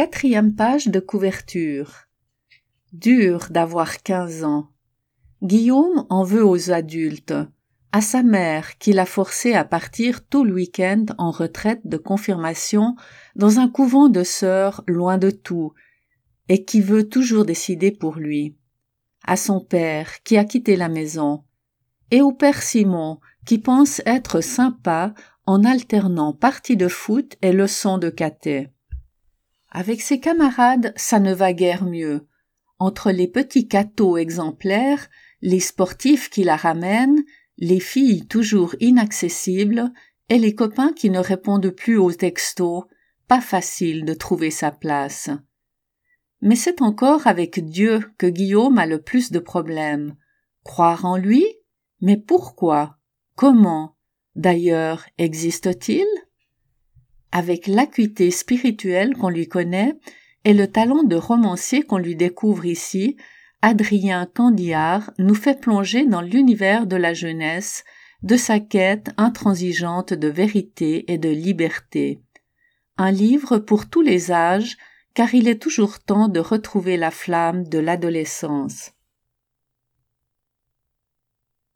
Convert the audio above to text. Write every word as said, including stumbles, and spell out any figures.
Quatrième page de couverture. Dur d'avoir quinze ans. Guillaume en veut aux adultes, à sa mère qui l'a forcé à partir tout le week-end en retraite de confirmation dans un couvent de sœurs loin de tout, et qui veut toujours décider pour lui, à son père qui a quitté la maison, et au père Simon qui pense être sympa en alternant parties de foot et leçons de caté. Avec ses camarades, ça ne va guère mieux. Entre les petits cathos exemplaires, les sportifs qui la ramènent, les filles toujours inaccessibles et les copains qui ne répondent plus aux textos, pas facile de trouver sa place. Mais c'est encore avec Dieu que Guillaume a le plus de problèmes. Croire en lui? Mais pourquoi? Comment? D'ailleurs, existe-t-il? Avec l'acuité spirituelle qu'on lui connaît et le talent de romancier qu'on lui découvre ici, Adrien Candillard nous fait plonger dans l'univers de la jeunesse, de sa quête intransigeante de vérité et de liberté. Un livre pour tous les âges, car il est toujours temps de retrouver la flamme de l'adolescence.